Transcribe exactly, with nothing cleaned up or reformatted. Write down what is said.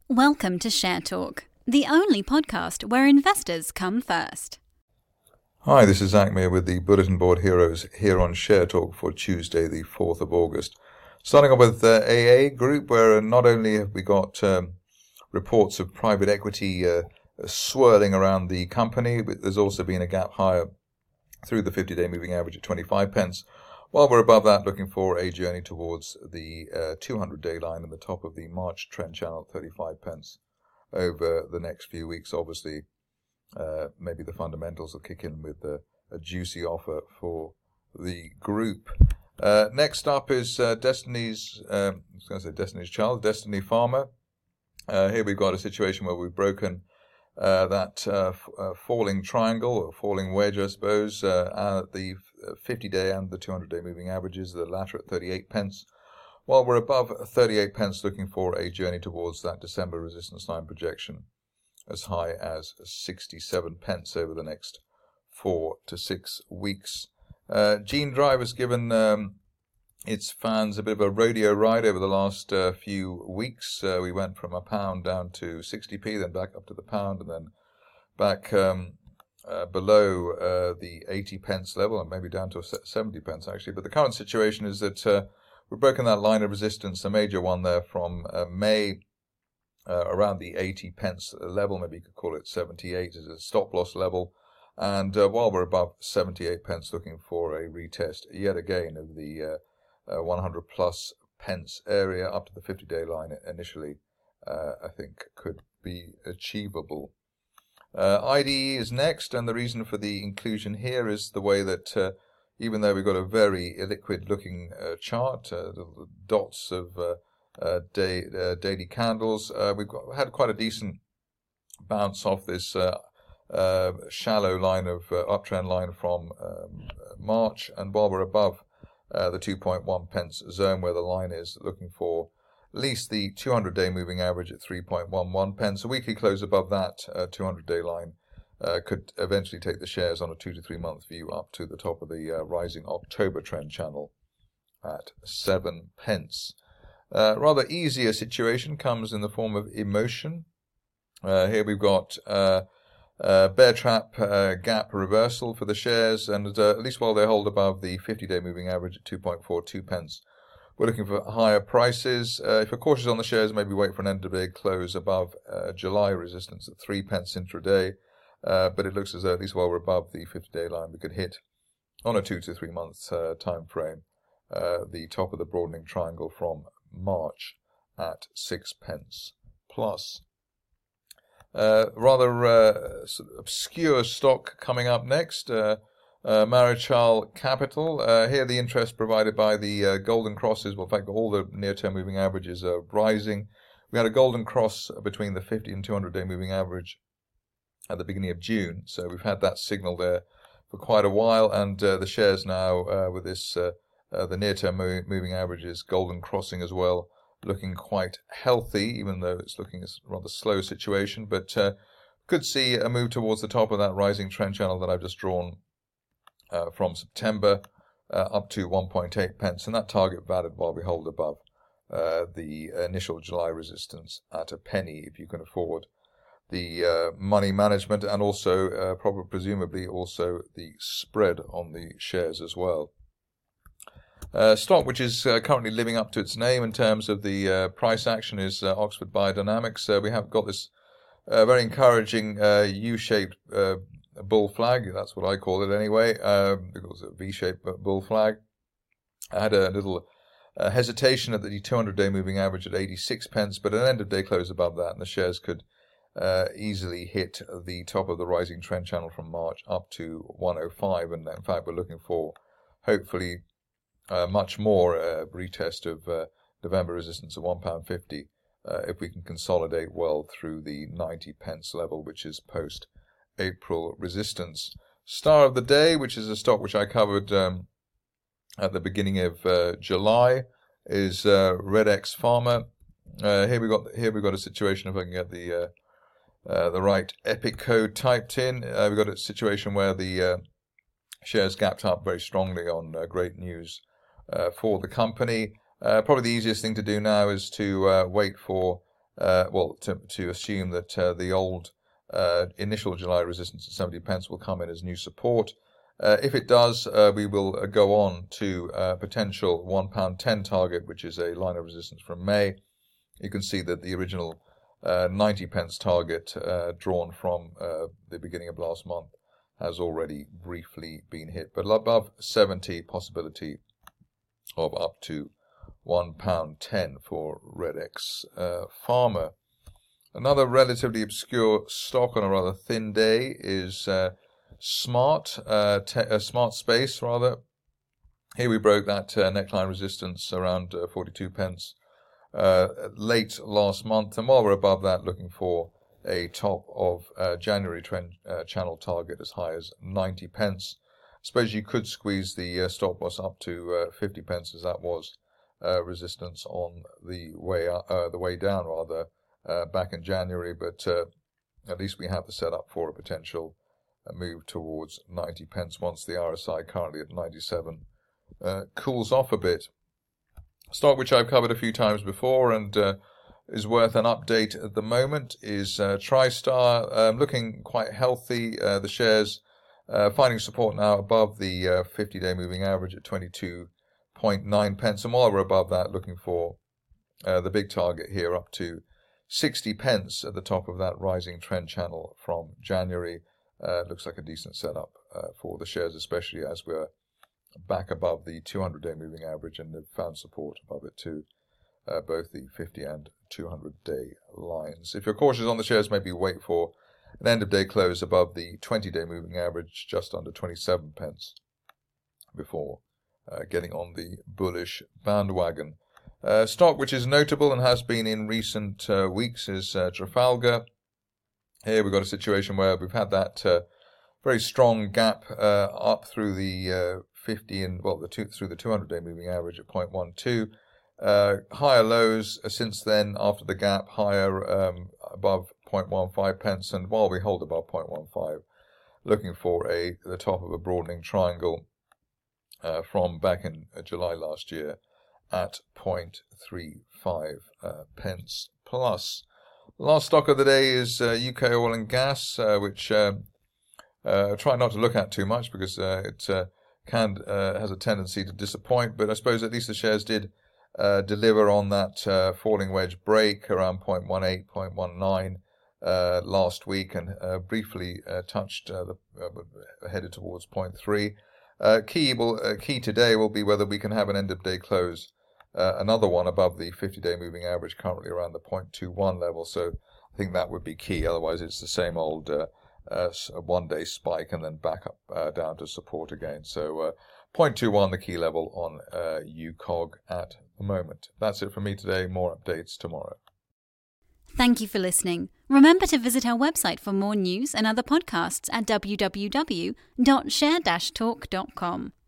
Welcome to Share Talk, the only podcast where investors come first. Hi, this is Zach Meir with the Bulletin Board Heroes here on Share Talk for Tuesday, the fourth of August. Starting off with uh, A A Group, where not only have we got um, reports of private equity uh, swirling around the company, but there's also been a gap higher through the fifty-day moving average at twenty-five pence. While we're above that, looking for a journey towards the uh, two hundred day line and the top of the March trend channel at thirty-five pence over the next few weeks. Obviously, uh, maybe the fundamentals will kick in with uh, a juicy offer for the group. Uh, next up is uh, Destiny's, um, I was going to say Destiny's Child, Destiny Pharma. Uh, here we've got a situation where we've broken uh, that uh, f- uh, falling triangle, or falling wedge, I suppose, uh, at the fifty-day and the two hundred day moving averages, the latter at thirty-eight pence. While we're above thirty-eight pence, looking for a journey towards that December resistance line projection as high as sixty-seven pence over the next four to six weeks. Uh, Gene Drive has given um, its fans a bit of a rodeo ride over the last uh, few weeks. Uh, we went from a pound down to sixty p, then back up to the pound, and then back um, uh, below uh, the eighty pence level, and maybe down to seventy pence actually. But the current situation is that uh, we've broken that line of resistance, a major one there from uh, May, uh, around the eighty pence level. Maybe you could call it seventy-eight as a stop loss level. And uh, while we're above seventy-eight pence, looking for a retest yet again of the uh, uh, one hundred plus pence area up to the fifty day line initially, uh, I think could be achievable. Uh, I D E is next, and the reason for the inclusion here is the way that uh, even though we've got a very illiquid looking uh, chart, uh, the dots of uh, uh, day, uh, daily candles, uh, we've got, had quite a decent bounce off this uh, uh, shallow line of uh, uptrend line from um, March, and while we're above uh, the two point one pence zone where the line is, looking for at least the two hundred day moving average at three point one one pence. A weekly close above that uh, two hundred day line uh, could eventually take the shares on a two to three month view up to the top of the uh, rising October trend channel at seven pence. Uh, rather easier situation comes in the form of Emotion. Uh, here we've got uh, uh, bear trap uh, gap reversal for the shares, and uh, at least while they hold above the fifty day moving average at two point four two pence. We're looking for higher prices. Uh, if you're cautious on the shares, maybe wait for an end of day close above uh, July resistance at three pence intraday. Uh, but it looks as though at least while we're above the fifty day line, we could hit on a two to three month uh, time frame uh, the top of the broadening triangle from March at six pence plus. Uh, rather uh, sort of obscure stock coming up next. Uh, Uh, Marichal Capital. Uh, here the interest provided by the uh, golden crosses. Well, in fact, all the near-term moving averages are rising. We had a golden cross between the fifty and two hundred day moving average at the beginning of June. So we've had that signal there for quite a while, and uh, the shares now uh, with this, uh, uh, the near-term mo- moving averages, golden crossing as well, looking quite healthy, even though it's looking as a rather slow situation. But uh, could see a move towards the top of that rising trend channel that I've just drawn Uh, from September uh, up to one point eight pence, and that target valid while we hold above uh, the initial July resistance at a penny, if you can afford the uh, money management, and also uh, probably presumably also the spread on the shares as well. Uh, stock which is uh, currently living up to its name in terms of the uh, price action is uh, Oxford Biodynamics. Uh, we have got this uh, very encouraging uh, U-shaped uh, a bull flag, that's what I call it anyway, um, because it's a V-shaped bull flag. I had a little uh, hesitation at the two hundred day moving average at eighty-six pence, but an end of day close above that, and the shares could uh, easily hit the top of the rising trend channel from March up to one oh five, and in fact we're looking for hopefully uh, much more uh, retest of uh, November resistance at one pound fifty uh, if we can consolidate well through the ninety pence level, which is post April resistance. Star of the day, which is a stock which I covered um, at the beginning of uh, July, is uh, Redex Pharma. Uh, here we got here we got a situation. If I can get the uh, uh, the right EPIC code typed in, uh, we've got a situation where the uh, shares gapped up very strongly on uh, great news uh, for the company. Uh, probably the easiest thing to do now is to uh, wait for uh, well, to, to assume that uh, the old uh, initial July resistance at seventy pence will come in as new support. Uh, if it does, uh, we will uh, go on to uh, potential one pound ten target, which is a line of resistance from May. You can see that the original uh, ninety pence target uh, drawn from uh, the beginning of last month has already briefly been hit. But above seventy, possibility of up to one pound ten for Redex uh, Pharma. Another relatively obscure stock on a rather thin day is uh, Smart, uh, te- uh, Smart Space, rather. Here we broke that uh, neckline resistance around uh, forty-two pence uh, late last month, and while we're above that, looking for a top of uh, January trend uh, channel target as high as ninety pence. I suppose you could squeeze the uh, stop loss up to uh, fifty pence, as that was uh, resistance on the way up, uh, the way down rather uh, back in January. But uh, at least we have the setup for a potential uh, move towards ninety pence once the R S I, currently at ninety-seven, uh, cools off a bit. Stock which I've covered a few times before and uh, is worth an update at the moment is uh, TriStar, um, looking quite healthy. Uh, the shares uh, finding support now above the uh, fifty-day moving average at twenty-two point nine pence, and while we're above that, looking for uh, the big target here up to sixty pence at the top of that rising trend channel from January. Uh, looks like a decent setup uh, for the shares, especially as we're back above the two hundred day moving average and have found support above it too. Uh, both the fifty and two hundred day lines. If you're cautious on the shares, maybe wait for an end of day close above the twenty day moving average, just under twenty-seven pence, before uh, getting on the bullish bandwagon. Uh, stock which is notable and has been in recent uh, weeks is uh, Trafalgar. Here we've got a situation where we've had that uh, very strong gap uh, up through the uh, fifty and well the two, through the two hundred day moving average at zero point one two. Uh, higher lows uh, since then after the gap, higher um, above zero point one five pence, and while we hold above zero point one five, looking for a the top of a broadening triangle uh, from back in uh, July last year at zero point three five uh, pence plus. Last stock of the day is uh, U K oil and gas, uh, which um, uh, try not to look at too much because uh, it uh, can uh, has a tendency to disappoint, but I suppose at least the shares did Uh, deliver on that uh, falling wedge break around zero point one eight, zero point one nine uh, last week, and uh, briefly uh, touched uh, the uh, headed towards zero point three. Uh, key will uh, key today will be whether we can have an end of day close, uh, another one above the fifty day moving average, currently around the zero point two one level. So I think that would be key. Otherwise, it's the same old uh, uh, one day spike and then back up uh, down to support again. So uh, zero point two one the key level on uh, U C O G at the moment. That's it from me today. More updates tomorrow. Thank you for listening. Remember to visit our website for more news and other podcasts at w w w dot share dash talk dot com.